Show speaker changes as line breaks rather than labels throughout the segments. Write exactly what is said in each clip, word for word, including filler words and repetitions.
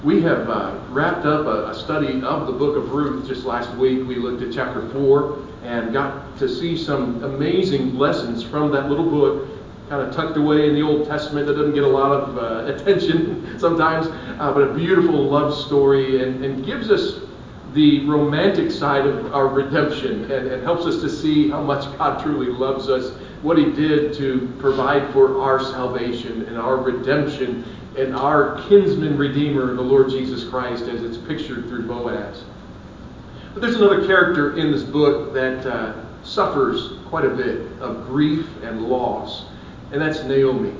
We have uh, wrapped up a, a study of the book of Ruth just last week. We looked at chapter four and got to see some amazing lessons from that little book, kind of tucked away in the Old Testament that doesn't get a lot of uh, attention sometimes, uh, but a beautiful love story and, and gives us the romantic side of our redemption and, and helps us to see how much God truly loves us, what He did to provide for our salvation and our redemption and our kinsman redeemer, the Lord Jesus Christ, as it's pictured through Boaz. But there's another character in this book that uh, suffers quite a bit of grief and loss, and that's Naomi.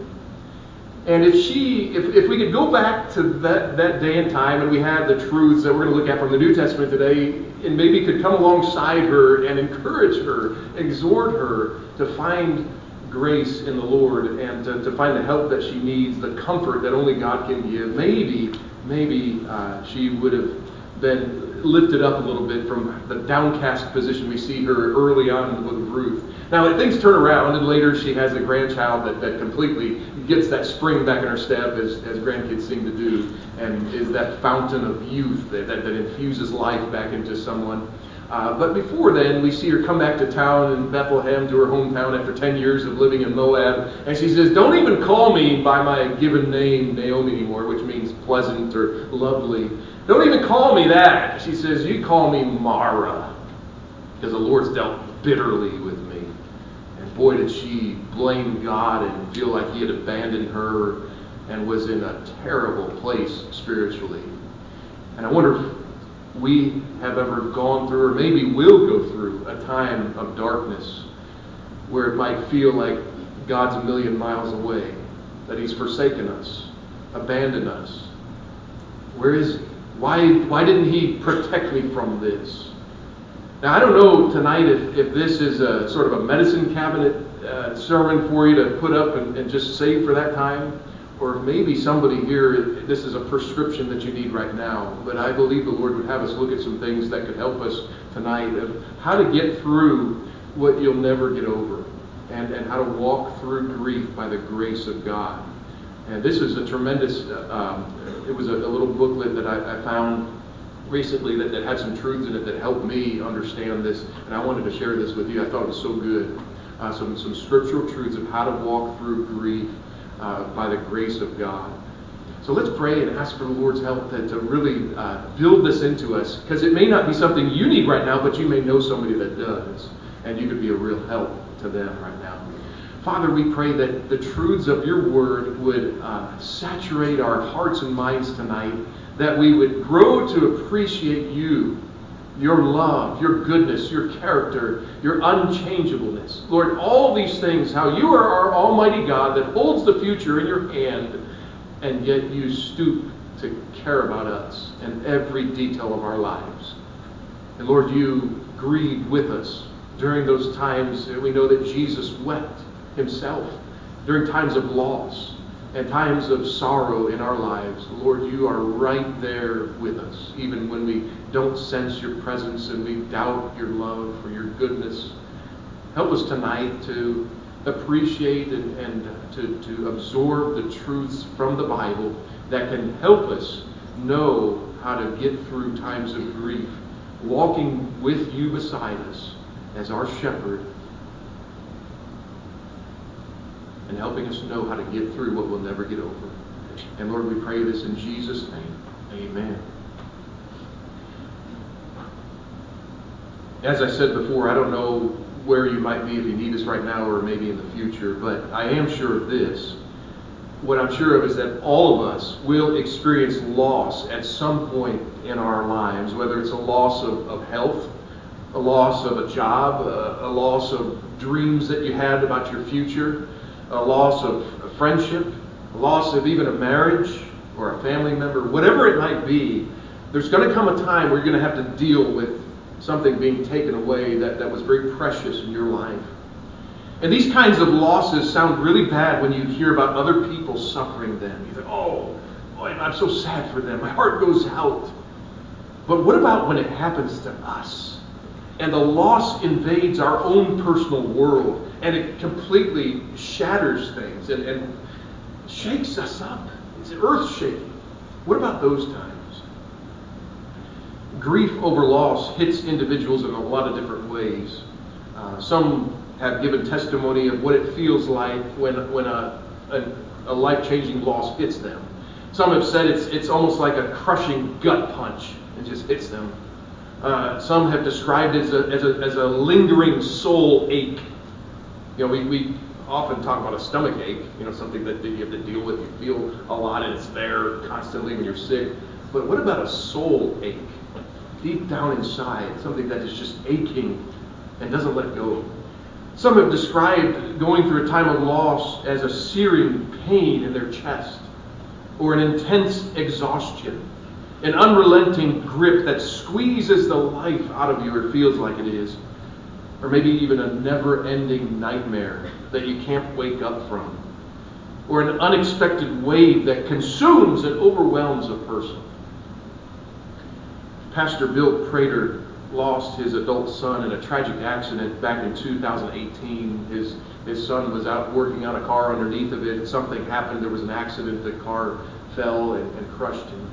And if she, if, if we could go back to that, that day and time, and we had the truths that we're going to look at from the New Testament today, and maybe could come alongside her and encourage her, exhort her to find grace in the Lord and to, to find the help that she needs, the comfort that only God can give, maybe, maybe uh, she would have been lifted up a little bit from the downcast position we see her early on in the book of Ruth. Now, things turn around, and later she has a grandchild that, that completely gets that spring back in her step, as, as grandkids seem to do, and is that fountain of youth that, that, that infuses life back into someone. Uh, but before then, we see her come back to town in Bethlehem, to her hometown, after ten years of living in Moab. And she says, don't even call me by my given name, Naomi, anymore, which means pleasant or lovely. Don't even call me that. She says, you call me Mara, because the Lord's dealt bitterly with me. And boy, did she blame God and feel like He had abandoned her and was in a terrible place spiritually. And I wonder if we have ever gone through, or maybe will go through, a time of darkness where it might feel like God's a million miles away, that He's forsaken us, abandoned us. Where is He? Why, why didn't He protect me from this? Now, I don't know tonight if, if this is a sort of a medicine cabinet uh, sermon for you to put up and, and just save for that time. Or maybe somebody here, this is a prescription that you need right now. But I believe the Lord would have us look at some things that could help us tonight of how to get through what you'll never get over. And, and how to walk through grief by the grace of God. And this is a tremendous, uh, um, it was a, a little booklet that I, I found recently that, that had some truths in it that helped me understand this. And I wanted to share this with you. I thought it was so good. Uh, some, some scriptural truths of how to walk through grief Uh, by the grace of God. So let's pray and ask for the Lord's help to, to really uh, build this into us, because it may not be something you need right now, but you may know somebody that does, and you could be a real help to them right now. Father, we pray that the truths of your word would uh, saturate our hearts and minds tonight, that we would grow to appreciate you, your love, your goodness, your character, your unchangeableness. Lord, all these things, how you are our almighty God that holds the future in your hand, and yet you stoop to care about us and every detail of our lives. And Lord, you grieved with us during those times. We know that Jesus wept himself during times of loss and times of sorrow in our lives. Lord, you are right there with us, even when we don't sense your presence and we doubt your love or your goodness. Help us tonight to appreciate and, and to, to absorb the truths from the Bible that can help us know how to get through times of grief, walking with you beside us as our shepherd, and helping us know how to get through what we'll never get over. And Lord, we pray this in Jesus' name. Amen. As I said before, I don't know where you might be if you need this right now or maybe in the future, but I am sure of this. What I'm sure of is that all of us will experience loss at some point in our lives, whether it's a loss of, of health, a loss of a job, a, a loss of dreams that you had about your future, a loss of a friendship, a loss of even a marriage or a family member, whatever it might be. There's going to come a time where you're going to have to deal with something being taken away that, that was very precious in your life. And these kinds of losses sound really bad when you hear about other people suffering them. You think, oh, boy, I'm so sad for them. My heart goes out. But what about when it happens to us? And the loss invades our own personal world, and it completely shatters things and, and shakes us up. It's earth-shaking. What about those times? Grief over loss hits individuals in a lot of different ways. Uh, some have given testimony of what it feels like when when a, a, a life-changing loss hits them. Some have said it's it's almost like a crushing gut punch. It just hits them. Uh, some have described it as a, as a as a lingering soul ache. You know, we, we often talk about a stomach ache, you know, something that you have to deal with. You feel a lot and it's there constantly when you're sick. But what about a soul ache? Deep down inside, something that is just aching and doesn't let go. Some have described going through a time of loss as a searing pain in their chest, or an intense exhaustion, an unrelenting grip that squeezes the life out of you, or feels like it is, or maybe even a never-ending nightmare that you can't wake up from, or an unexpected wave that consumes and overwhelms a person. Pastor Bill Prater lost his adult son in a tragic accident back in two thousand eighteen. His his son was out working on a car underneath of it. Something happened. There was an accident. The car fell and, and crushed him.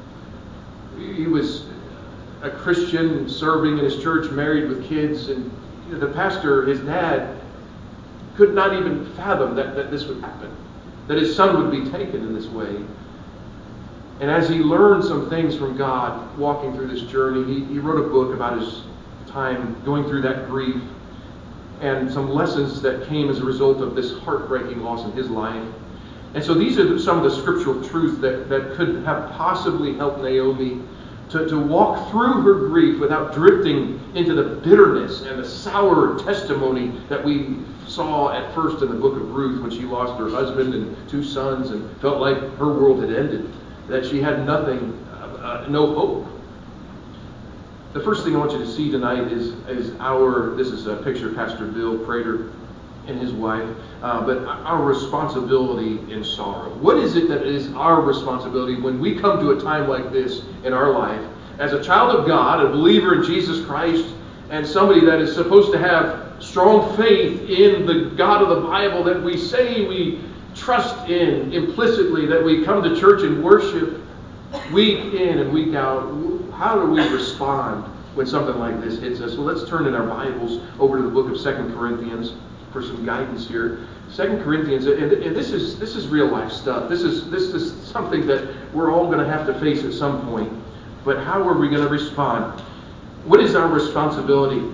He was a Christian serving in his church, married with kids, and you know, the pastor, his dad, could not even fathom that, that this would happen, that his son would be taken in this way. And as he learned some things from God walking through this journey, he, he wrote a book about his time going through that grief and some lessons that came as a result of this heartbreaking loss in his life. And so these are some of the scriptural truths that, that could have possibly helped Naomi to, to walk through her grief without drifting into the bitterness and the sour testimony that we saw at first in the book of Ruth when she lost her husband and two sons and felt like her world had ended, that she had nothing, uh, no hope. The first thing I want you to see tonight is, is our, this is a picture of Pastor Bill Prater and his wife, uh, but our responsibility in sorrow. What is it that is our responsibility when we come to a time like this in our life, as a child of God, a believer in Jesus Christ, and somebody that is supposed to have strong faith in the God of the Bible that we say we trust in implicitly, that we come to church and worship week in and week out? How do we respond when something like this hits us? Well, let's turn in our Bibles over to the book of Second Corinthians for some guidance here. Second Corinthians, and, and this is this is real life stuff. This is this is something that we're all going to have to face at some point. But how are we going to respond? What is our responsibility?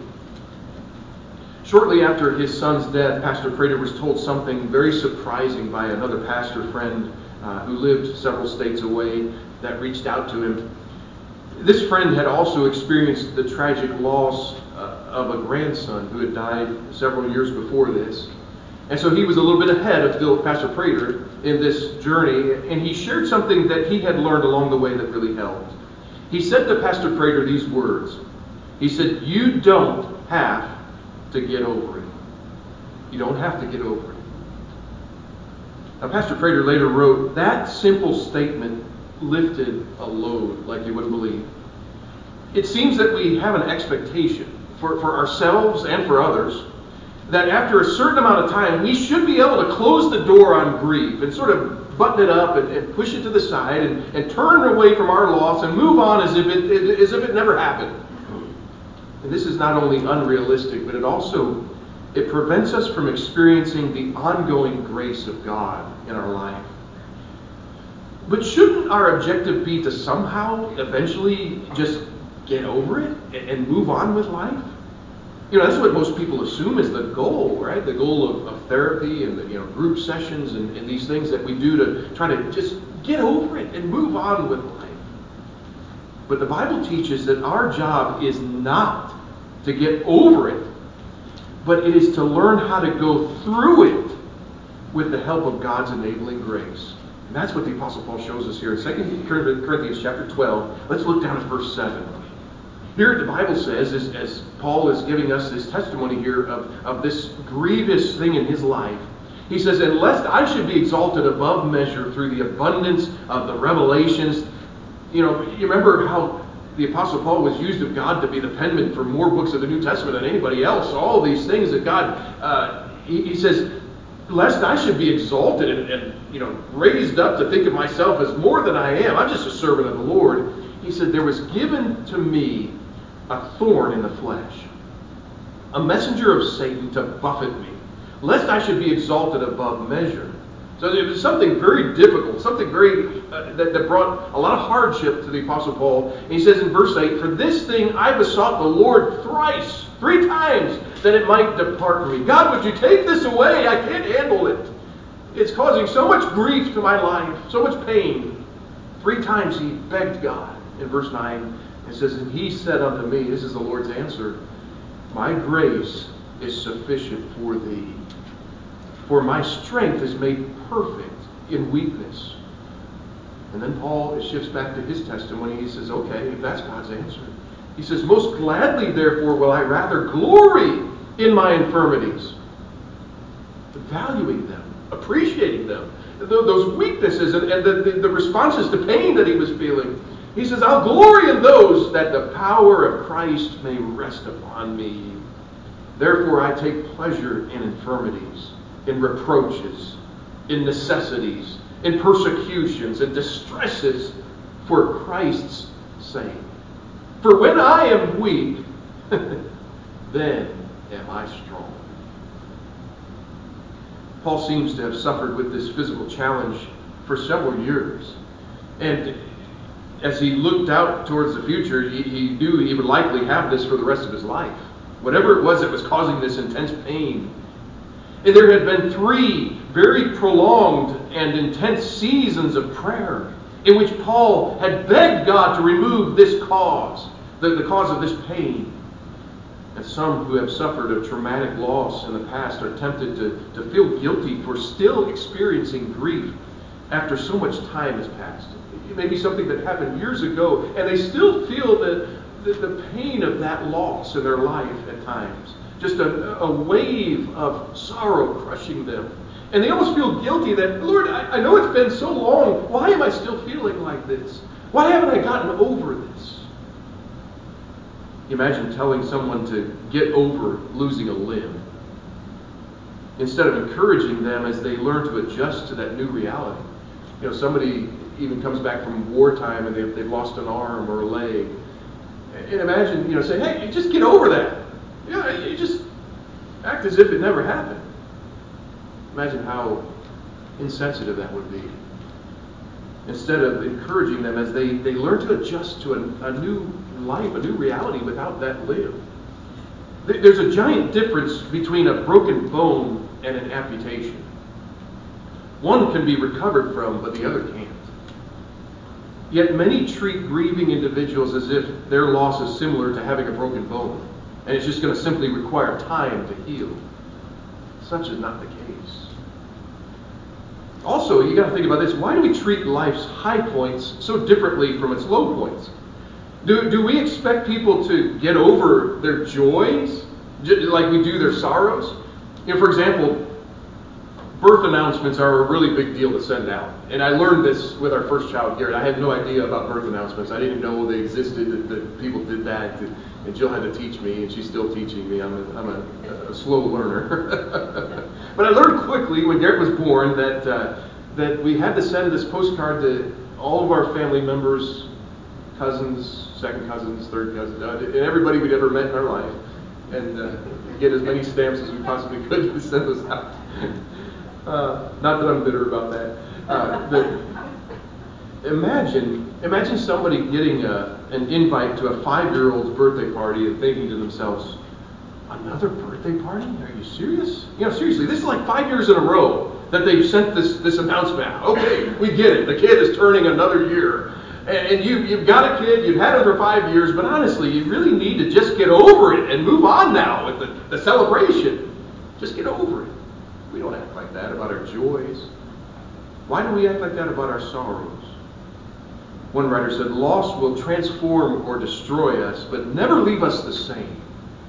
Shortly after his son's death, Pastor Prater was told something very surprising by another pastor friend uh, who lived several states away that reached out to him. This friend had also experienced the tragic loss uh, of a grandson who had died several years before this. And so he was a little bit ahead of Bill, Pastor Prater in this journey, and he shared something that he had learned along the way that really helped. He said to Pastor Prater these words. He said, "You don't have to get over it. You don't have to get over it." Now, Pastor Prater later wrote, that simple statement lifted a load like you wouldn't believe. It seems that we have an expectation for, for ourselves and for others that after a certain amount of time, we should be able to close the door on grief and sort of button it up and, and push it to the side and, and turn away from our loss and move on as if it, as if it never happened. And this is not only unrealistic, but it also it prevents us from experiencing the ongoing grace of God in our life. But shouldn't our objective be to somehow eventually just get over it and move on with life? You know, that's what most people assume is the goal, right? The goal of, of therapy and the, you know, group sessions and, and these things that we do to try to just get over it and move on with life. But the Bible teaches that our job is not to get over it, but it is to learn how to go through it with the help of God's enabling grace. And that's what the Apostle Paul shows us here in Second Corinthians chapter twelve. Let's look down at verse seven. Here the Bible says, as, as Paul is giving us this testimony here of, of this grievous thing in his life, he says, "And lest I should be exalted above measure through the abundance of the revelations." You know, you remember how the Apostle Paul was used of God to be the penman for more books of the New Testament than anybody else. All these things that God, uh, he, he says, lest I should be exalted and, and you know, raised up to think of myself as more than I am. I'm just a servant of the Lord. He said, there was given to me a thorn in the flesh, a messenger of Satan to buffet me, lest I should be exalted above measure. So it was something very difficult, something very uh, that, that brought a lot of hardship to the Apostle Paul. And he says in verse eight, for this thing I besought the Lord thrice, three times, that it might depart from me. God, would you take this away? I can't handle it. It's causing so much grief to my life, so much pain. Three times he begged God. In verse nine, it says, and he said unto me, this is the Lord's answer, my grace is sufficient for thee, for my strength is made perfect in weakness. And then Paul shifts back to his testimony. He says, okay, if that's God's answer. He says, most gladly, therefore, will I rather glory in my infirmities, valuing them, appreciating them, those weaknesses and, and the, the, the responses to pain that he was feeling. He says, I'll glory in those that the power of Christ may rest upon me. Therefore I take pleasure in infirmities, in reproaches, in necessities, in persecutions, and distresses for Christ's sake. For when I am weak, then am I strong. Paul seems to have suffered with this physical challenge for several years. And as he looked out towards the future, he, he knew he would likely have this for the rest of his life. Whatever it was that was causing this intense pain. And there had been three very prolonged and intense seasons of prayer in which Paul had begged God to remove this cause, the, the cause of this pain. And some who have suffered a traumatic loss in the past are tempted to, to feel guilty for still experiencing grief after so much time has passed. It may be something that happened years ago, and they still feel the, the, the pain of that loss in their life at times. Just a, a wave of sorrow crushing them. And they almost feel guilty that, Lord, I, I know it's been so long. Why am I still feeling like this? Why haven't I gotten over this? Imagine telling someone to get over losing a limb, instead of encouraging them as they learn to adjust to that new reality. You know, somebody even comes back from wartime and they've, they've lost an arm or a leg. And imagine, you know, saying, hey, just get over that. You know, you just act as if it never happened. Imagine how insensitive that would be. Instead of encouraging them as they, they learn to adjust to a, a new life, a new reality without that limb. There's a giant difference between a broken bone and an amputation. One can be recovered from, but the other can't. Yet many treat grieving individuals as if their loss is similar to having a broken bone, and it's just going to simply require time to heal. Such is not the case. Also, you got to think about this. Why do we treat life's high points so differently from its low points? Do, do we expect people to get over their joys like we do their sorrows? You know, for example, birth announcements are a really big deal to send out. And I learned this with our first child, Garrett. I had no idea about birth announcements. I didn't know they existed, that, that people did that. And Jill had to teach me, and she's still teaching me. I'm a, I'm a, a slow learner. But I learned quickly when Garrett was born that uh, that we had to send this postcard to all of our family members, cousins, second cousins, third cousins, uh, and everybody we'd ever met in our life, and uh, get as many stamps as we possibly could to send those out. Uh, not that I'm bitter about that. Uh, but imagine, imagine somebody getting a, an invite to a five-year-old's birthday party and thinking to themselves, another birthday party? Are you serious? You know, seriously, this is like five years in a row that they've sent this, this announcement out. Okay, we get it. The kid is turning another year. And, and you, you've got a kid, you've had him for five years, but honestly, you really need to just get over it and move on now with the, the celebration. Just get over it. We don't act like that about our joys. Why do we act like that about our sorrows? One writer said, loss will transform or destroy us, but never leave us the same.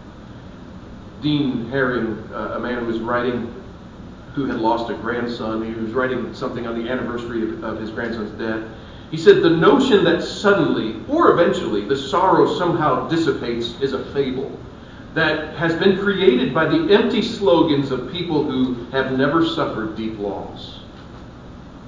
Dean Herring, uh, a man who was writing, who had lost a grandson, he was writing something on the anniversary of, of his grandson's death. He said, the notion that suddenly or eventually the sorrow somehow dissipates is a fable that has been created by the empty slogans of people who have never suffered deep loss.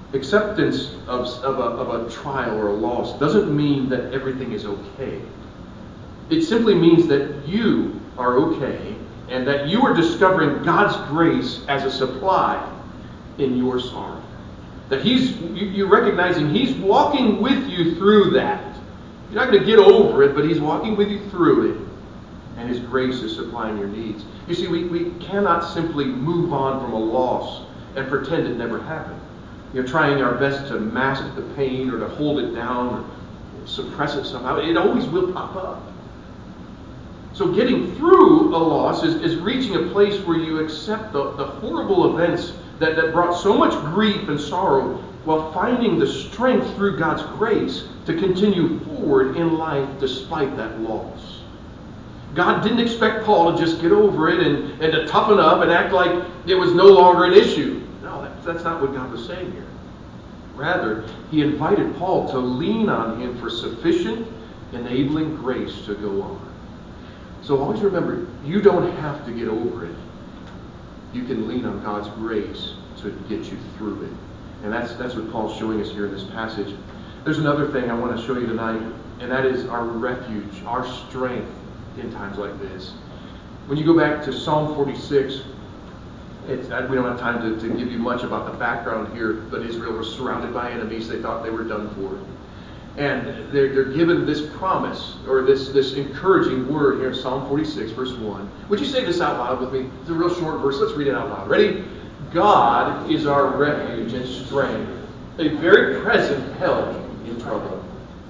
Acceptance of, of, a, of a trial or a loss doesn't mean that everything is okay. It simply means that you are okay and that you are discovering God's grace as a supply in your sorrow. That He's, you're recognizing He's walking with you through that. You're not going to get over it, but He's walking with you through it. And His grace is supplying your needs. You see, we, we cannot simply move on from a loss and pretend it never happened. You know, trying our best to mask the pain or to hold it down or suppress it somehow. It always will pop up. So getting through a loss is, is reaching a place where you accept the, the horrible events that, that brought so much grief and sorrow while finding the strength through God's grace to continue forward in life despite that loss. God didn't expect Paul to just get over it and, and to toughen up and act like it was no longer an issue. No, that, that's not what God was saying here. Rather, He invited Paul to lean on Him for sufficient enabling grace to go on. So always remember, you don't have to get over it. You can lean on God's grace to get you through it. And that's that's what Paul's showing us here in this passage. There's another thing I want to show you tonight, and that is our refuge, our strength in times like this. When you go back to Psalm forty-six, it's, we don't have time to, to give you much about the background here, but Israel was surrounded by enemies. They thought they were done for. And they're, they're given this promise, or this, this encouraging word here in Psalm forty-six, verse one. Would you say this out loud with me? It's a real short verse. Let's read it out loud. Ready? God is our refuge and strength, a very present help in trouble.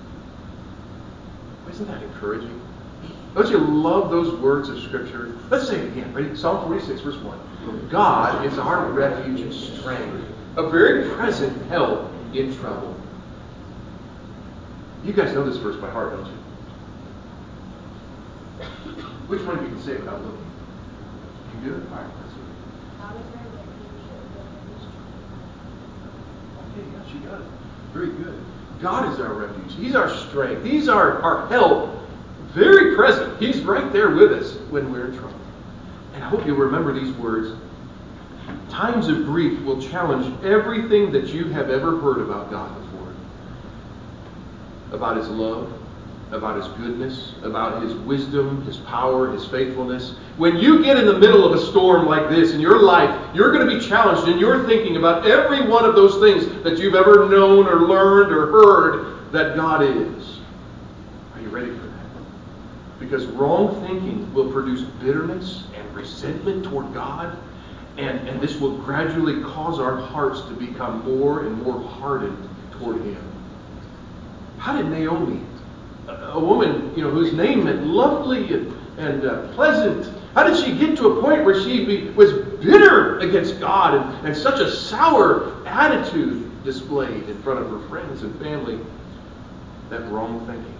Isn't that encouraging? Don't you love those words of Scripture? Let's say it again. Ready? Psalm forty-six, verse one. God is our refuge and strength, a very present help in trouble. You guys know this verse by heart, don't you? Which one of you can say it without looking? You do it? All right, let's see. Okay, yeah, she got it. Very good. God is our refuge. He's our strength. He's our, our help. Very present. He's right there with us when we're in trouble. And I hope you'll remember these words. Times of grief will challenge everything that you have ever heard about God before. About His love, about His goodness, about His wisdom, His power, His faithfulness. When you get in the middle of a storm like this in your life, you're going to be challenged in your thinking about every one of those things that you've ever known or learned or heard that God is. Are you ready for that? Because wrong thinking will produce bitterness and resentment toward God, and, and this will gradually cause our hearts to become more and more hardened toward Him. How did Naomi, a woman, you know, whose name meant lovely and, and uh, pleasant, how did she get to a point where she be, was bitter against God and, and such a sour attitude displayed in front of her friends and family? That wrong thinking.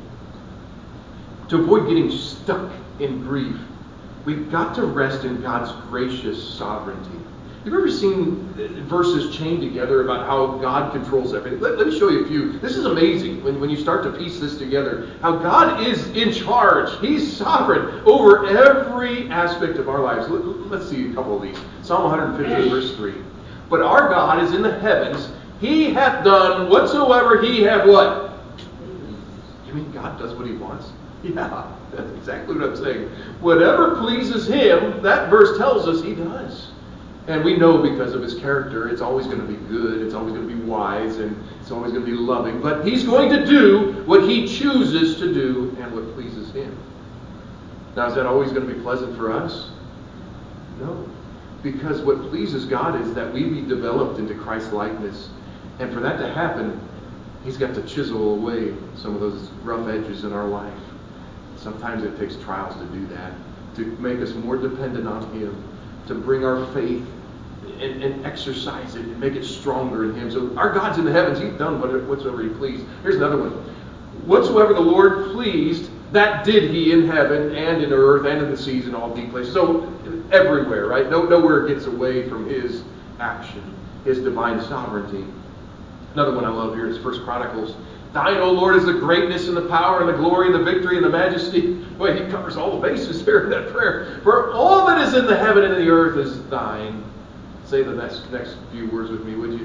To avoid getting stuck in grief, we've got to rest in God's gracious sovereignty. You've ever seen verses chained together about how God controls everything? Let, let me show you a few. This is amazing when, when you start to piece this together. How God is in charge. He's sovereign over every aspect of our lives. Let, let's see a couple of these. Psalm one fifteen, verse three. But our God is in the heavens. He hath done whatsoever He hath what? You mean God does what He wants? Yeah, that's exactly what I'm saying. Whatever pleases Him, that verse tells us He does. And we know because of His character, it's always going to be good, it's always going to be wise, and it's always going to be loving. But He's going to do what He chooses to do and what pleases Him. Now, is that always going to be pleasant for us? No. Because what pleases God is that we be developed into Christ's likeness. And for that to happen, He's got to chisel away some of those rough edges in our life. Sometimes it takes trials to do that, to make us more dependent on Him, to bring our faith and, and exercise it and make it stronger in Him. So our God's in the heavens. He's done whatsoever He pleased. Here's another one. Whatsoever the Lord pleased, that did He in heaven and in earth and in the seas and all deep places. So everywhere, right? No, nowhere gets away from His action, His divine sovereignty. Another one I love here is First Chronicles. Thine, O Lord, is the greatness and the power and the glory and the victory and the majesty. Boy, he covers all the bases here in that prayer. For all that is in the heaven and in the earth is Thine. Say the next, next few words with me, would you?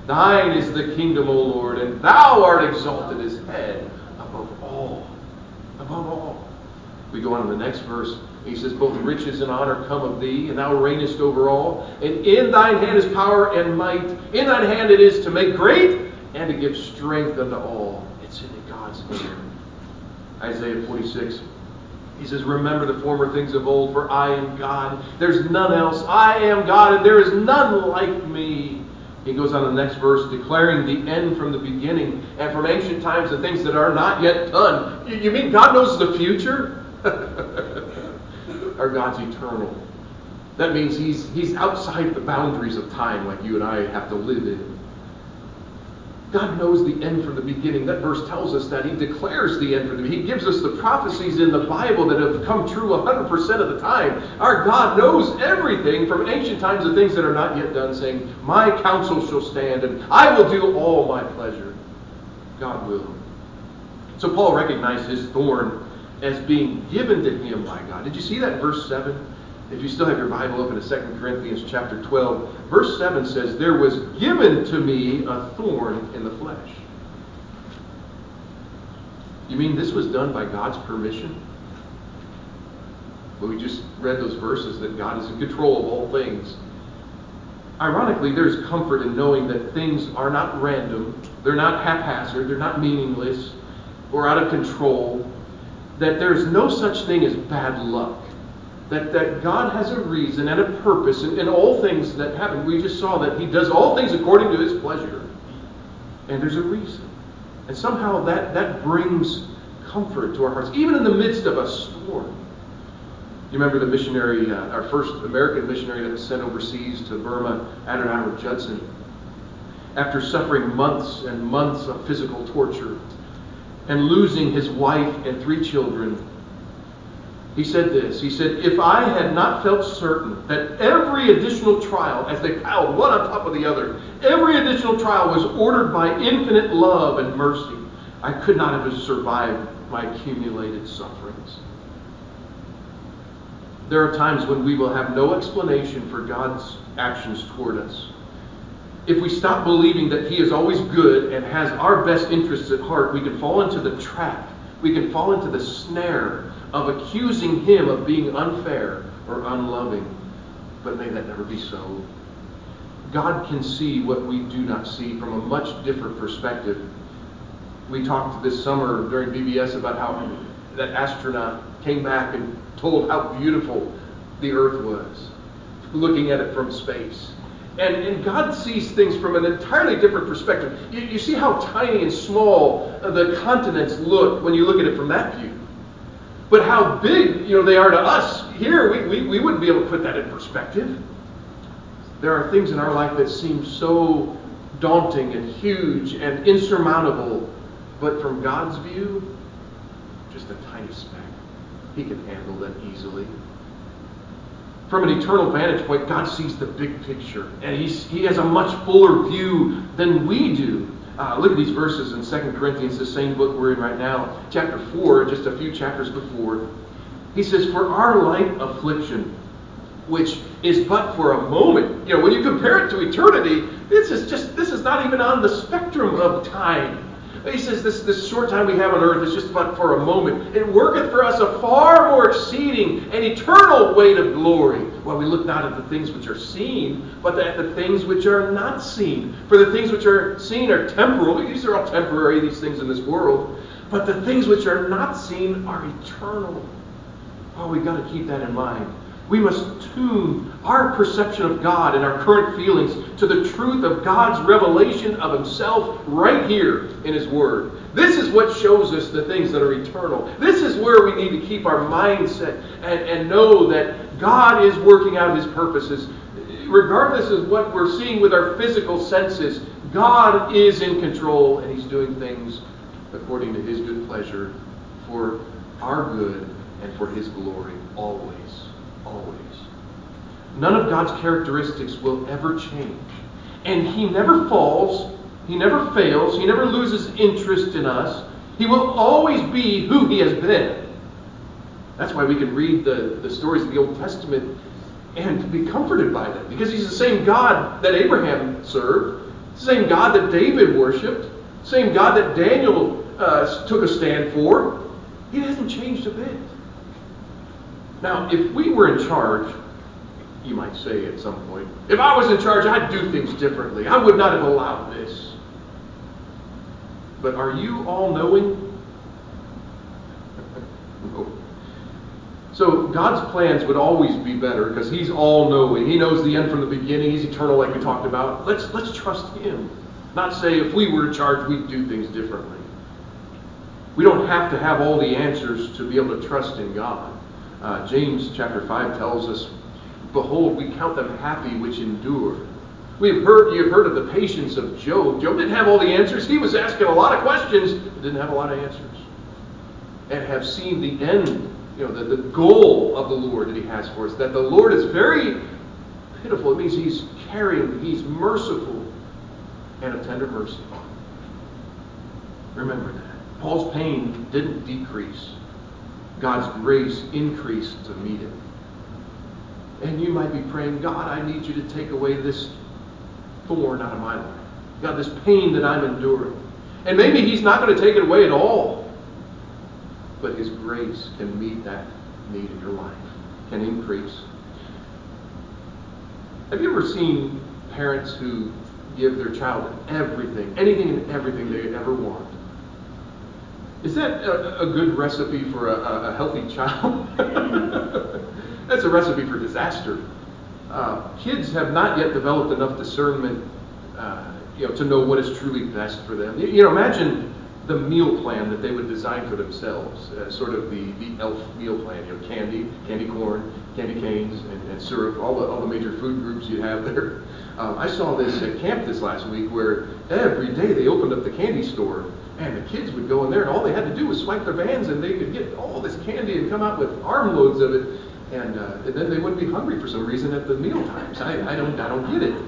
Thine is the kingdom, O Lord, and thou art exalted as head above all. Above all. We go on to the next verse. He says, both riches and honor come of thee, and thou reignest over all. And in thine hand is power and might. In thine hand it is to make great and to give strength unto all. It's in God's hand. Isaiah forty-six. He says, remember the former things of old, for I am God. There's none else. I am God, and there is none like me. He goes on to the next verse, declaring the end from the beginning, and from ancient times the things that are not yet done. You mean God knows the future? Our God's eternal. That means he's, he's outside the boundaries of time like you and I have to live in. God knows the end from the beginning. That verse tells us that. He declares the end from the beginning. He gives us the prophecies in the Bible that have come true one hundred percent of the time. Our God knows everything from ancient times of things that are not yet done, saying, my counsel shall stand, and I will do all my pleasure. God will. So Paul recognized his thorn as being given to him by God. Did you see that in verse seven? If you still have your Bible open to Second Corinthians chapter twelve, verse seven says, there was given to me a thorn in the flesh. You mean this was done by God's permission? Well, we just read those verses that God is in control of all things. Ironically, there's comfort in knowing that things are not random, they're not haphazard, they're not meaningless, or out of control, that there's no such thing as bad luck. That, that God has a reason and a purpose in, in all things that happen. We just saw that he does all things according to his pleasure. And there's a reason. And somehow that, that brings comfort to our hearts, even in the midst of a storm. You remember the missionary, uh, our first American missionary that was sent overseas to Burma, Adoniram Judson. After suffering months and months of physical torture and losing his wife and three children, he said this, he said, if I had not felt certain that every additional trial, as they piled one on top of the other, every additional trial was ordered by infinite love and mercy, I could not have survived my accumulated sufferings. There are times when we will have no explanation for God's actions toward us. If we stop believing that he is always good and has our best interests at heart, we can fall into the trap. We can fall into the snare of accusing him of being unfair or unloving. But may that never be so. God can see what we do not see from a much different perspective. We talked this summer during B B S about how that astronaut came back and told how beautiful the earth was, looking at it from space. And, and God sees things from an entirely different perspective. You, you see how tiny and small the continents look when you look at it from that view. But how big, you know, they are to us here, we, we, we wouldn't be able to put that in perspective. There are things in our life that seem so daunting and huge and insurmountable, but from God's view, just a tiny speck. He can handle them easily. From an eternal vantage point, God sees the big picture, and he's, he has a much fuller view than we do. Uh, look at these verses in Second Corinthians, the same book we're in right now, chapter four, just a few chapters before. He says, for our light affliction, which is but for a moment. You know, when you compare it to eternity, this is just this is not even on the spectrum of time. He says this, this short time we have on earth is just but for a moment. It worketh for us a far more exceeding and eternal weight of glory. While we look not at the things which are seen, but at the things which are not seen. For the things which are seen are temporal. These are all temporary, these things in this world. But the things which are not seen are eternal. Oh, we've got to keep that in mind. We must tune our perception of God and our current feelings to the truth of God's revelation of himself right here in his word. This is what shows us the things that are eternal. This is where we need to keep our mindset and, and know that God is working out his purposes. Regardless of what we're seeing with our physical senses, God is in control and he's doing things according to his good pleasure for our good and for his glory always. Always. None of God's characteristics will ever change. And he never falls. He never fails. He never loses interest in us. He will always be who he has been. That's why we can read the, the stories of the Old Testament and be comforted by them. Because he's the same God that Abraham served. Same God that David worshipped. Same God that Daniel uh, took a stand for. He hasn't changed a bit. Now, if we were in charge, you might say at some point, if I was in charge, I'd do things differently. I would not have allowed this. But are you all-knowing? No. So God's plans would always be better because He's all-knowing. He knows the end from the beginning. He's eternal, like we talked about. Let's let's trust Him. Not say if we were in charge, we'd do things differently. We don't have to have all the answers to be able to trust in God. Uh, James chapter five tells us, "Behold, we count them happy which endure." We have heard, you have heard of the patience of Job. Job didn't have all the answers. He was asking a lot of questions, but didn't have a lot of answers. And have seen the end, you know, the, the goal of the Lord that He has for us. That the Lord is very pitiful. It means He's caring, He's merciful, and of tender mercy. Remember that. Paul's pain didn't decrease. God's grace increased to meet it. And you might be praying, God, I need you to take away this thorn out of my life. God, this pain that I'm enduring. And maybe He's not going to take it away at all. But His grace can meet that need in your life. Can increase. Have you ever seen parents who give their child everything, anything and everything they ever want? Is that a, a good recipe for a, a healthy child? That's a recipe for disaster. Uh, kids have not yet developed enough discernment, uh, you know, to know what is truly best for them. You, you know, imagine the meal plan that they would design for themselves, uh, sort of the, the elf meal plan. You know, candy, candy corn, candy canes, and, and syrup, all the all the major food groups you'd have there. Um, I saw this at camp this last week, where every day they opened up the candy store, and the kids would go in there, and all they had to do was swipe their vans, and they could get all this candy and come out with armloads of it. And, uh, and then they wouldn't be hungry for some reason at the meal times. I, I don't I don't get it.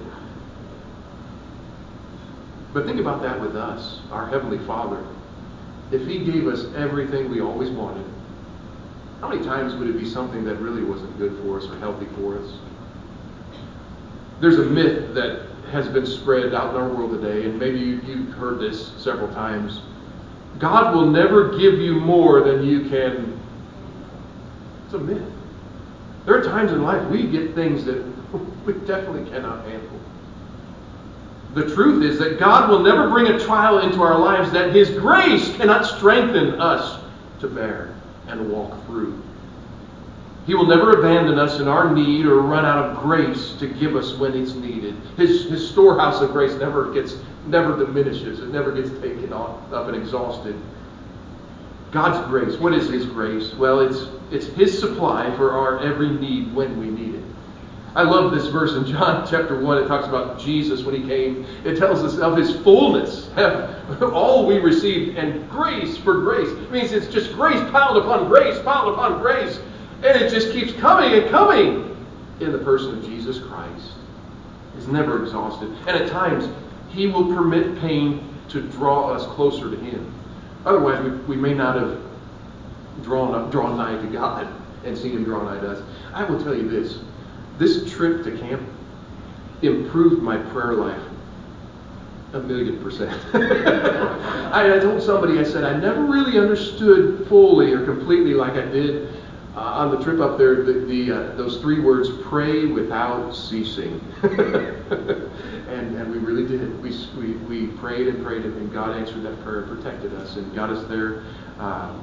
But think about that with us, our Heavenly Father. If He gave us everything we always wanted, how many times would it be something that really wasn't good for us or healthy for us? There's a myth that has been spread out in our world today, and maybe you, you've heard this several times. God will never give you more than you can. It's a myth. There are times in life we get things that we definitely cannot handle. The truth is that God will never bring a trial into our lives that His grace cannot strengthen us to bear and walk through. He will never abandon us in our need or run out of grace to give us when it's needed. His, his storehouse of grace never gets, never diminishes. It never gets taken off, up and exhausted. God's grace. What is His grace? Well, it's it's His supply for our every need when we need it. I love this verse in John chapter one. It talks about Jesus when He came. It tells us of His fullness. All we received, and grace for grace. It means it's just grace piled upon grace, piled upon grace. And it just keeps coming and coming in the person of Jesus Christ. It's never exhausted. And at times, He will permit pain to draw us closer to Him. Otherwise, we, we may not have drawn up, drawn nigh to God and seen Him draw nigh to us. I will tell you this. This trip to camp improved my prayer life a million percent. I, I told somebody, I said, I never really understood fully or completely like I did uh, on the trip up there, the, the uh, those three words, pray without ceasing. and and we really did. We, we, we prayed and prayed, and God answered that prayer and protected us and got us there. Um,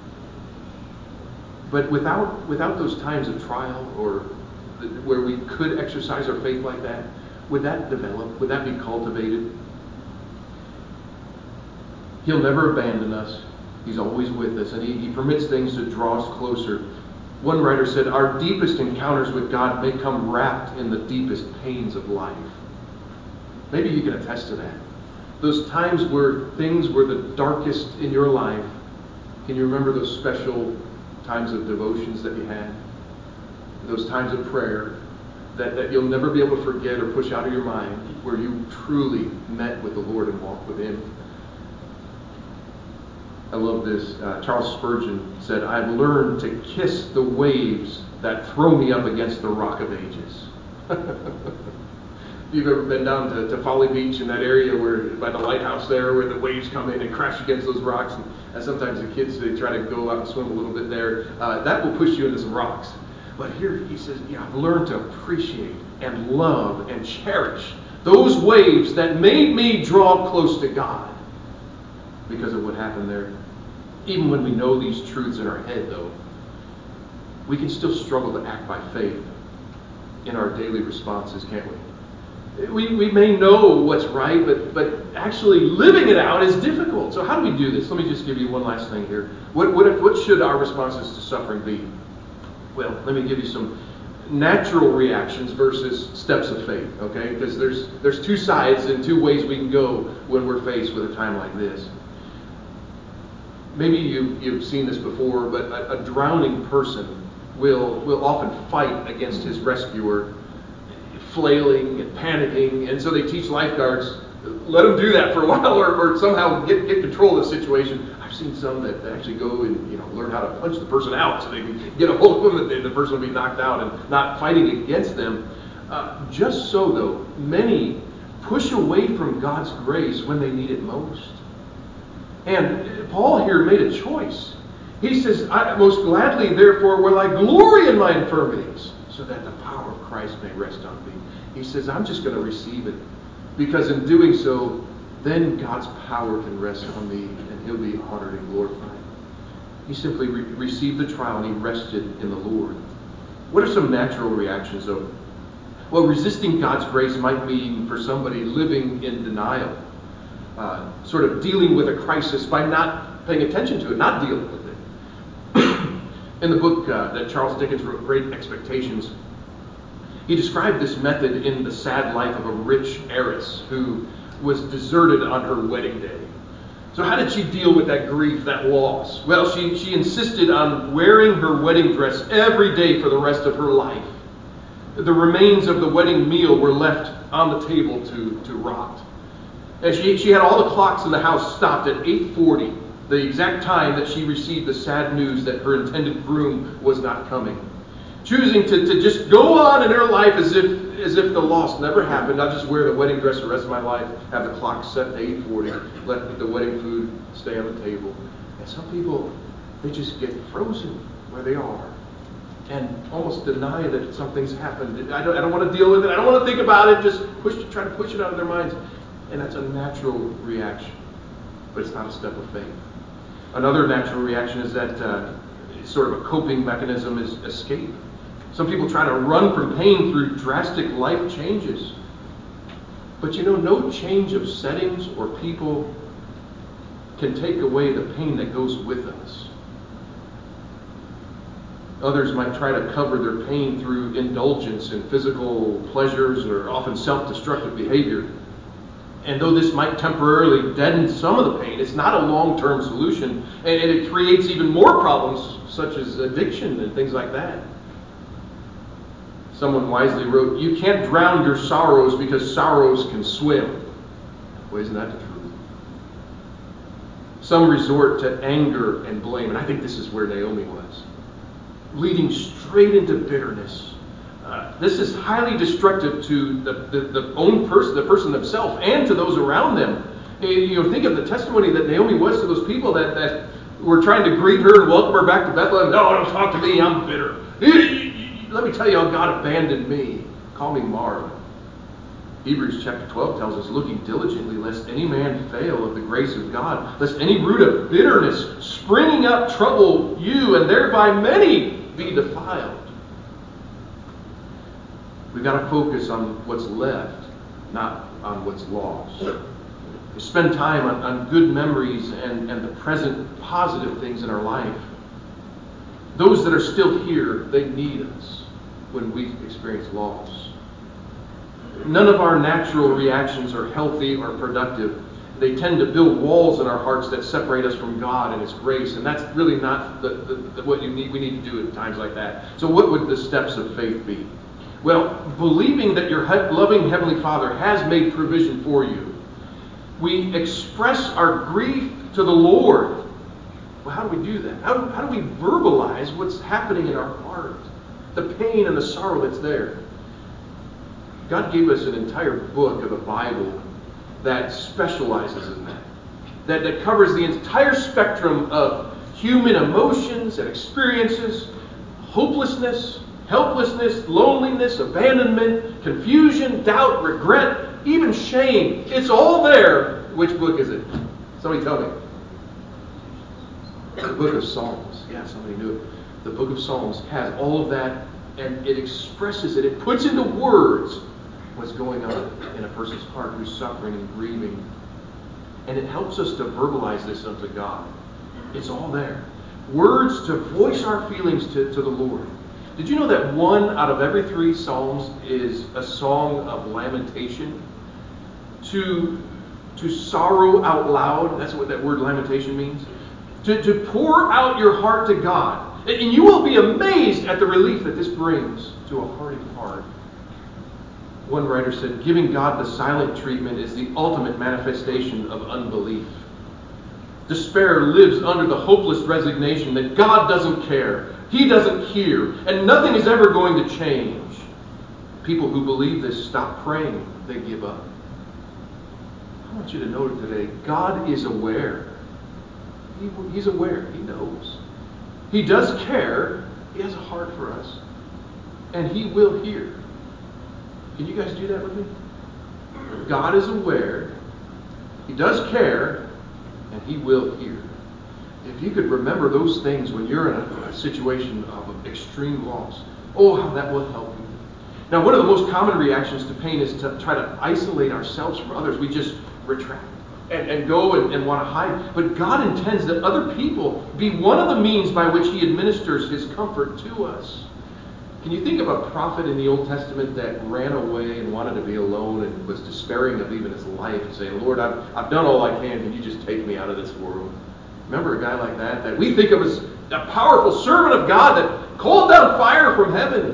but without without those times of trial or the, where we could exercise our faith like that, would that develop? Would that be cultivated? He'll never abandon us. He's always with us, and he, he permits things to draw us closer. One writer said, our deepest encounters with God may come wrapped in the deepest pains of life. Maybe you can attest to that. Those times where things were the darkest in your life, can you remember those special times of devotions that you had? Those times of prayer that, that you'll never be able to forget or push out of your mind, where you truly met with the Lord and walked with Him. I love this. Uh, Charles Spurgeon said, I've learned to kiss the waves that throw me up against the rock of ages. If you've ever been down to, to Folly Beach in that area where by the lighthouse there, where the waves come in and crash against those rocks, and, and sometimes the kids they try to go out and swim a little bit there, uh, that will push you into some rocks. But here he says, yeah, I've learned to appreciate and love and cherish those waves that made me draw close to God because of what happened there. Even when we know these truths in our head, though, we can still struggle to act by faith in our daily responses, can't we? We, we may know what's right, but, but actually living it out is difficult. So how do we do this? Let me just give you one last thing here. What, what, what should our responses to suffering be? Well, let me give you some natural reactions versus steps of faith, okay? Because there's there's two sides and two ways we can go when we're faced with a time like this. Maybe you, you've seen this before, but a, a drowning person will will often fight against his rescuer, flailing and panicking, and so they teach lifeguards, let them do that for a while or, or somehow get, get control of the situation. I've seen some that, that actually go and you know learn how to punch the person out so they can get a hold of them and the person will be knocked out and not fighting against them. Uh, just so, though, many push away from God's grace when they need it most. And Paul here made a choice. He says, I most gladly, therefore, will I glory in my infirmities, so that the power of Christ may rest on me. He says, I'm just going to receive it. Because in doing so, then God's power can rest on me, and he'll be honored and glorified. He simply re- received the trial, and he rested in the Lord. What are some natural reactions, though? Well, resisting God's grace might mean for somebody living in denial. Uh, sort of dealing with a crisis by not paying attention to it, not dealing with it. In the book uh, that Charles Dickens wrote, Great Expectations, he described this method in the sad life of a rich heiress who was deserted on her wedding day. So how did she deal with that grief, that loss? Well, she, she insisted on wearing her wedding dress every day for the rest of her life. The remains of the wedding meal were left on the table to, to rot. And she, she had all the clocks in the house stopped at eight forty, the exact time that she received the sad news that her intended groom was not coming. Choosing to, to just go on in her life as if as if the loss never happened. I'll just wear the wedding dress the rest of my life, have the clock set to eight forty, let the wedding food stay on the table. And some people, they just get frozen where they are and almost deny that something's happened. I don't, I don't want to deal with it. I don't want to think about it. Just push, try to push it out of their minds. And that's a natural reaction, but it's not a step of faith. Another natural reaction is that uh, sort of a coping mechanism is escape. Some people try to run from pain through drastic life changes. But you know, no change of settings or people can take away the pain that goes with us. Others might try to cover their pain through indulgence in physical pleasures or often self-destructive behavior. And though this might temporarily deaden some of the pain, it's not a long-term solution. And, and it creates even more problems, such as addiction and things like that. Someone wisely wrote, you can't drown your sorrows because sorrows can swim. Well, isn't that the truth? Some resort to anger and blame, and I think this is where Naomi was, leading straight into bitterness. Uh, this is highly destructive to the, the, the own person, the person themselves, and to those around them. And, you know, think of the testimony that Naomi was to those people that, that were trying to greet her and welcome her back to Bethlehem. No, don't talk to me. I'm bitter. Let me tell you how God abandoned me. Call me Mara. Hebrews chapter twelve tells us, looking diligently lest any man fail of the grace of God, lest any root of bitterness springing up trouble you, and thereby many be defiled. We've got to focus on what's left, not on what's lost. We spend time on, on good memories and, and the present positive things in our life. Those that are still here, they need us when we experience loss. None of our natural reactions are healthy or productive. They tend to build walls in our hearts that separate us from God and His grace, and that's really not the, the, the, what you need. We need to do at times like that. So what would the steps of faith be? Well, believing that your loving Heavenly Father has made provision for you, we express our grief to the Lord. Well, how do we do that? How, how do we verbalize what's happening in our heart? The pain and the sorrow that's there. God gave us an entire book of the Bible that specializes in that. That, that covers the entire spectrum of human emotions and experiences, hopelessness, helplessness, loneliness, abandonment, confusion, doubt, regret, even shame. It's all there. Which book is it? Somebody tell me. The book of Psalms. Yeah, somebody knew it. The book of Psalms has all of that, and it expresses it. It puts into words what's going on in a person's heart who's suffering and grieving. And it helps us to verbalize this unto God. It's all there. Words to voice our feelings to, to the Lord. Did you know that one out of every three Psalms is a song of lamentation? To, to sorrow out loud. That's what that word lamentation means. To, to pour out your heart to God. And you will be amazed at the relief that this brings to a hardened heart. One writer said, giving God the silent treatment is the ultimate manifestation of unbelief. Despair lives under the hopeless resignation that God doesn't care, He doesn't hear, and nothing is ever going to change. People who believe this stop praying, they give up. I want you to know today, God is aware. He, he's aware, He knows. He does care, He has a heart for us, and He will hear. Can you guys do that with me? God is aware, He does care, and He will hear. If you could remember those things when you're in a, a situation of extreme loss, oh, how that will help you. Now, one of the most common reactions to pain is to try to isolate ourselves from others. We just retract and, and go and, and want to hide. But God intends that other people be one of the means by which He administers His comfort to us. Can you think of a prophet in the Old Testament that ran away and wanted to be alone and was despairing of even his life, saying, Lord, I've, I've done all I can. Can you just take me out of this world? Remember a guy like that, that we think of as a powerful servant of God that called down fire from heaven.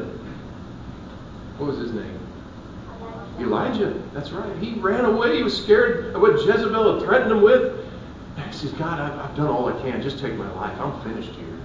What was his name? Elijah. That's right. He ran away. He was scared of what Jezebel had threatened him with. And he says, God, I've, I've done all I can. Just take my life. I'm finished here.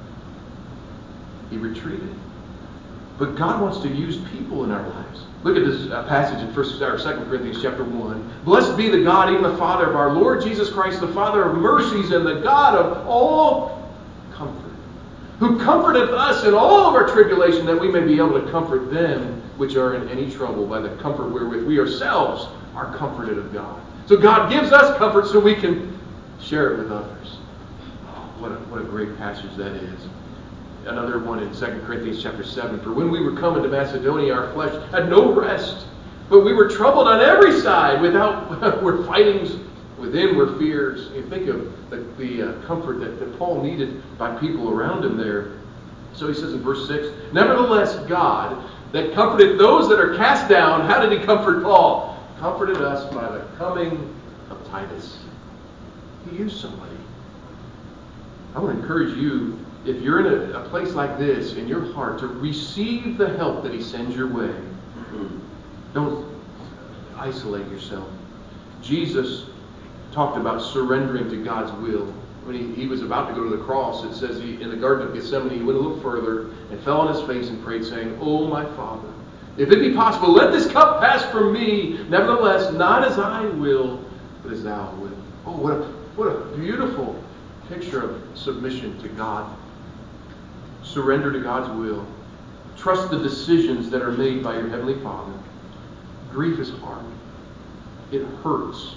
He retreated. But God wants to use people in our lives. Look at this uh, passage in First or Second Corinthians chapter one. Blessed be the God, even the Father of our Lord Jesus Christ, the Father of mercies and the God of all comfort, who comforteth us in all of our tribulation, that we may be able to comfort them which are in any trouble by the comfort wherewith we ourselves are comforted of God. So God gives us comfort so we can share it with others. Oh, what a, what a great passage that is. Another one in Second Corinthians chapter seven. For when we were coming to Macedonia, our flesh had no rest, but we were troubled on every side. Without, we're fightings within, were fears. You think of the, the uh, comfort that, that Paul needed by people around him there. So he says in verse six, nevertheless, God, that comforted those that are cast down, how did He comfort Paul? Comforted us by the coming of Titus. He used somebody. I want to encourage you, if you're in a, a place like this in your heart, to receive the help that He sends your way. Don't isolate yourself. Jesus talked about surrendering to God's will. When he, he was about to go to the cross, it says he, in the Garden of Gethsemane, he went a little further and fell on his face and prayed, saying, Oh, my Father, if it be possible, let this cup pass from me. Nevertheless, not as I will, but as Thou wilt. Oh, what a, what a beautiful picture of submission to God. Surrender to God's will. Trust the decisions that are made by your Heavenly Father. Grief is hard. It hurts.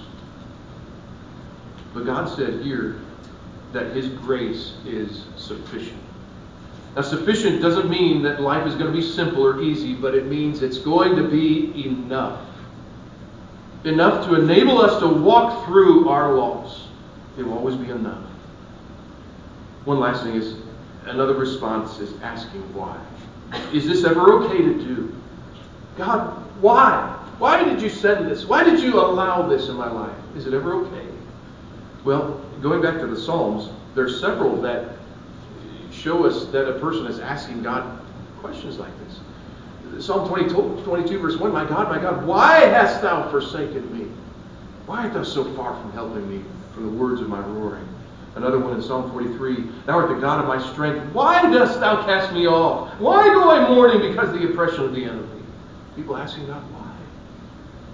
But God said here that His grace is sufficient. Now, sufficient doesn't mean that life is going to be simple or easy, but it means it's going to be enough. Enough to enable us to walk through our loss. It will always be enough. One last thing is, another response is asking why. Is this ever okay to do? God, why? Why did you send this? Why did you allow this in my life? Is it ever okay? Well, going back to the Psalms, there are several that show us that a person is asking God questions like this. Psalm twenty-two, twenty-two verse one, My God, my God, why hast Thou forsaken me? Why art Thou so far from helping me, from the words of my roaring? Another one in Psalm forty-three, Thou art the God of my strength. Why dost Thou cast me off? Why go I mourning because of the oppression of the enemy? People asking God why.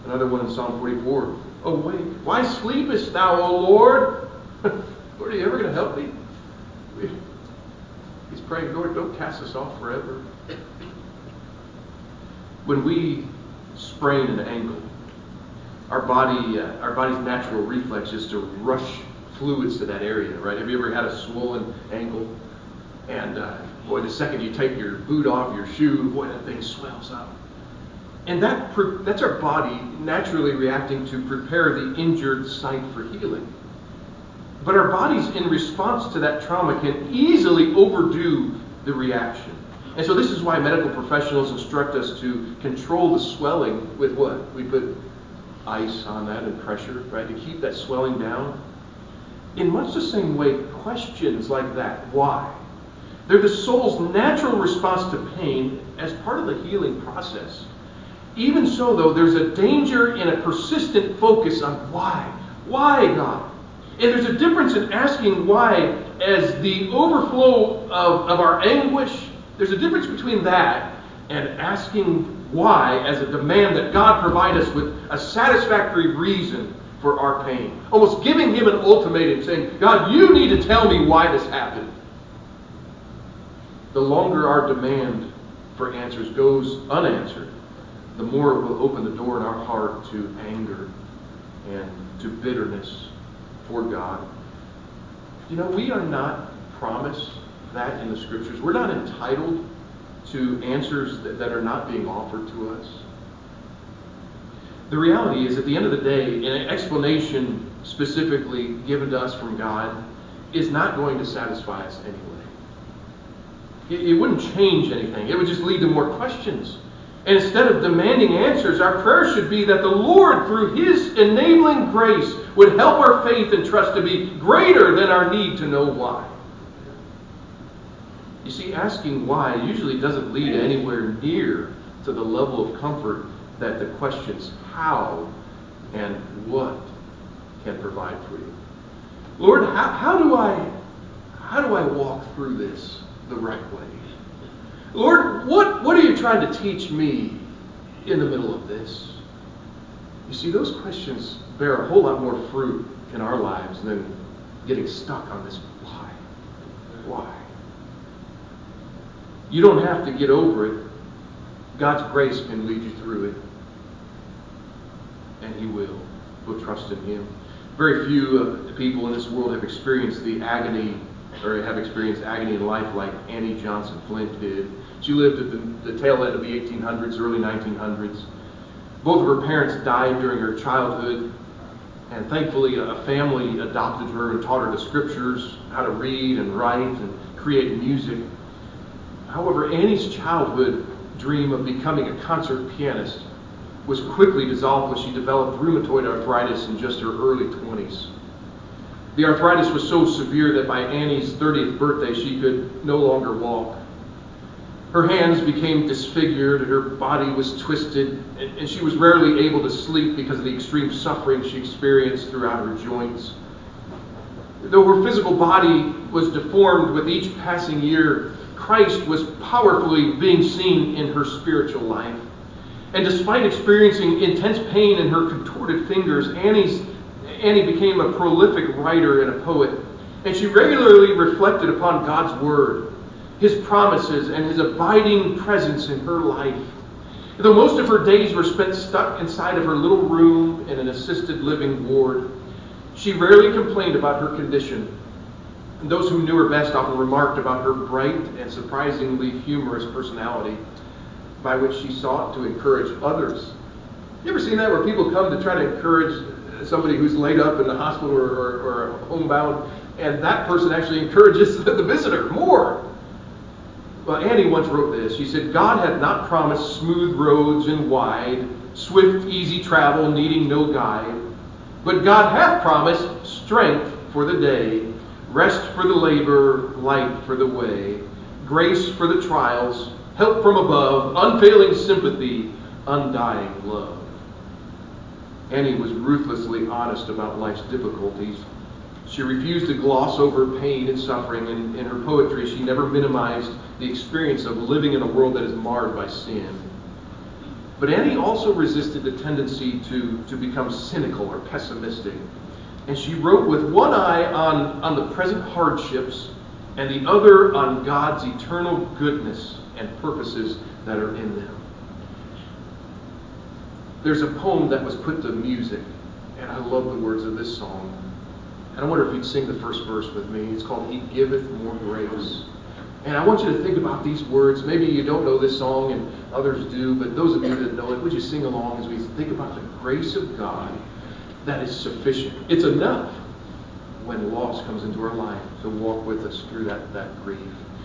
Another one in Psalm forty-four. Awake. Why sleepest thou, O Lord? Lord, are you ever going to help me? He's praying, Lord, don't cast us off forever. When we sprain an ankle, our body, uh, our body's natural reflex is to rush fluids to that area, right? Have you ever had a swollen ankle? And uh, boy, the second you take your boot off your shoe, boy, that thing swells up. And that pre- that's our body naturally reacting to prepare the injured site for healing. But our bodies, in response to that trauma, can easily overdo the reaction. And so this is why medical professionals instruct us to control the swelling with what? We put ice on that and pressure, right, to keep that swelling down. In much the same way, questions like that, why? They're the soul's natural response to pain as part of the healing process. Even so, though, there's a danger in a persistent focus on why. Why, God? And there's a difference in asking why as the overflow of, of our anguish. There's a difference between that and asking why as a demand that God provide us with a satisfactory reason for our pain. Almost giving him an ultimatum, saying, God, you need to tell me why this happened. The longer our demand for answers goes unanswered, the more it will open the door in our heart to anger and to bitterness for God. You know, we are not promised that in the Scriptures. We're not entitled to answers that, that are not being offered to us. The reality is, at the end of the day, an explanation specifically given to us from God is not going to satisfy us anyway. It, it wouldn't change anything. It would just lead to more questions. And instead of demanding answers, our prayer should be that the Lord, through his enabling grace, would help our faith and trust to be greater than our need to know why. You see, asking why usually doesn't lead anywhere near to the level of comfort that the questions how and what can provide for you. Lord, how, how do I how do I walk through this the right way? Lord, what, what are you trying to teach me in the middle of this? You see, those questions bear a whole lot more fruit in our lives than getting stuck on this why. Why? You don't have to get over it. God's grace can lead you through it. And he will. We'll trust in him. Very few uh, people in this world have experienced the agony or have experienced agony in life like Annie Johnson Flint did. She lived at the, the tail end of the eighteen hundreds, early nineteen hundreds. Both of her parents died during her childhood, and thankfully a family adopted her and taught her the scriptures, how to read and write and create music. However, Annie's childhood dream of becoming a concert pianist was quickly dissolved when she developed rheumatoid arthritis in just her early twenties. The arthritis was so severe that by Annie's thirtieth birthday, she could no longer walk. Her hands became disfigured, her body was twisted, and she was rarely able to sleep because of the extreme suffering she experienced throughout her joints. Though her physical body was deformed with each passing year, Christ was powerfully being seen in her spiritual life. And despite experiencing intense pain in her contorted fingers, Annie's Annie became a prolific writer and a poet, and she regularly reflected upon God's Word, his promises, and his abiding presence in her life. Though most of her days were spent stuck inside of her little room in an assisted living ward, she rarely complained about her condition. And those who knew her best often remarked about her bright and surprisingly humorous personality, by which she sought to encourage others. You ever seen that, where people come to try to encourage somebody who's laid up in the hospital or, or, or homebound, and that person actually encourages the visitor more? Well, Annie once wrote this. She said, God hath not promised smooth roads and wide, swift, easy travel needing no guide. But God hath promised strength for the day, rest for the labor, light for the way, grace for the trials, help from above, unfailing sympathy, undying love. Annie was ruthlessly honest about life's difficulties. She refused to gloss over pain and suffering, and in her poetry she never minimized the experience of living in a world that is marred by sin. But Annie also resisted the tendency to, to become cynical or pessimistic. And she wrote with one eye on, on the present hardships and the other on God's eternal goodness and purposes that are in them. There's a poem that was put to music, and I love the words of this song. And I wonder if you'd sing the first verse with me. It's called He Giveth More Grace. And I want you to think about these words. Maybe you don't know this song and others do, but those of you that know it, would you sing along as we think about the grace of God that is sufficient? It's enough when loss comes into our life to walk with us through that, that grief.